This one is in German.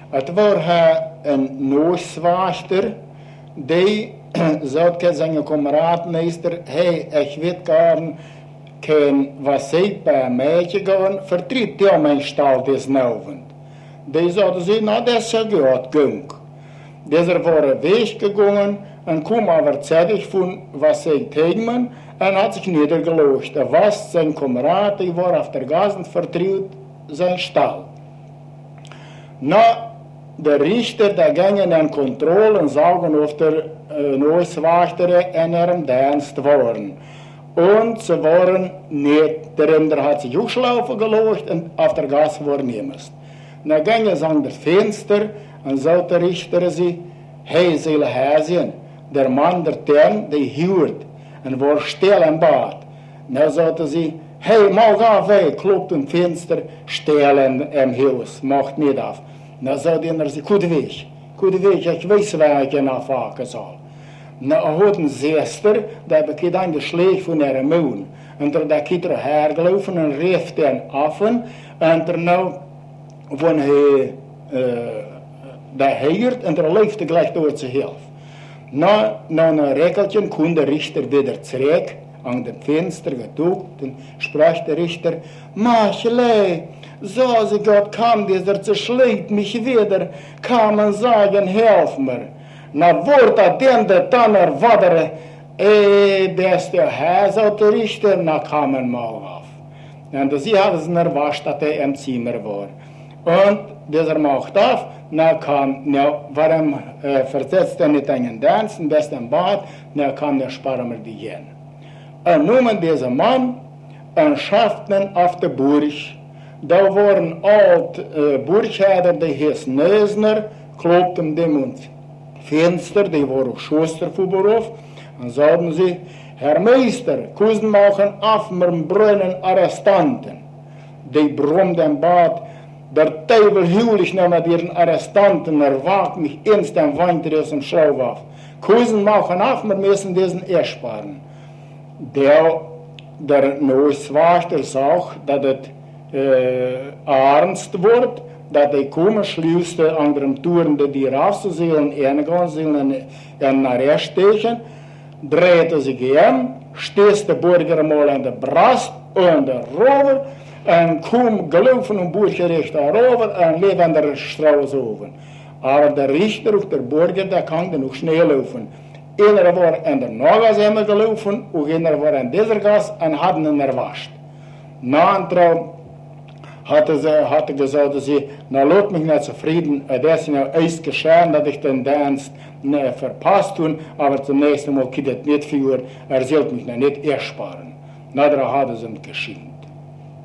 Het was een Nooswachter, die zei tegen zijn kameraadmeester, hey, ik weet gar niet, was ik bij een meisje gaan, vertriet jou mijn stal desnavond. Die zouden ze, nou dat is zo goed, gunk. Deze waren weggegaan en kwam overzijdig van wat zij tegen me en had zich nedergeloosd. Er was zijn kameraad, die was auf der gazen vertriet zijn stal. Na, de richter, die gingen in controle en zagen of er Nooswachter in ihrem Dienst waren. Und sie waren nicht, der Rinder hat sich ausschlafen gelost und auf der Gas war niemand. Na gingen sie an das Fenster und so der Richter sie, hey, sie Häschen, der Mann der Tern, der hielt und war still im Bad. Na sagte sie, hey, mag auf weg, klopft im Fenster, still im Haus, macht nicht auf. Na sagte er sie, gute Weg, ich weiß, wer ich nachfahren soll. Na, had een zuster, die bekend aan de slecht van haar moon. En er dat kind er hergelopen en reeft en af. En er nou, van hij, dat heert en er leefde gleich door zijn helft. Na een rekkeltje kon de richter weer terug aan het venster geduckt en sprak de richter, Machelei, so sie Gott kam, dieser zerschlägt mich wieder, kam und sagen, helf mir. Na wordt dat den de tanner vadere, beste Häs auf der Richter, na kamen mal auf. Und sie hat es erwascht, dass im Zimmer war. Und dieser macht auf, na kam, na, warum versetzt nicht einen Tanzen, best im Bad, na kam der Sparmer die Jen. Und nun dieser Mann, und schafften auf der Burg, da waren alt Burgherder, die hieß Neusner, klopten dem und Fenster, die waren Schuster von Beruf, und sagten sie, Herr Meister, kussen machen auf mit Brunnen Arrestanten. Die brummten im Bad, der Teufel hiulich nehmen ihren Arrestanten, wagt mich instant weiter aus dem Schau auf. Kussen machen auf, wir müssen diesen ersparen. Der Nooswachter sagt, dass es ernst wird, dat hij komen sluiste andere toeren die raufzusehen, eingehen zullen en arrest tegen, drehte sich stieß der Bürger mal an der Brast und der Rover en kom gelaufen und Burgerrecht daarover en leef aan der Straße oven. Aber der Richter of der Bürger, der kann dann noch schnell laufen. Einer war an der Nagasemme gelaufen und einer war an dieser Gas und hat ihn erwascht. Na een hatte gesagt, dass sie, na lot mich nicht zufrieden, das ist ja alles geschehen, dass ich den Dienst verpasst habe, aber zum nächsten Mal geht es nicht für, sollte mich nicht ersparen. Na, da hat es ihm geschenkt.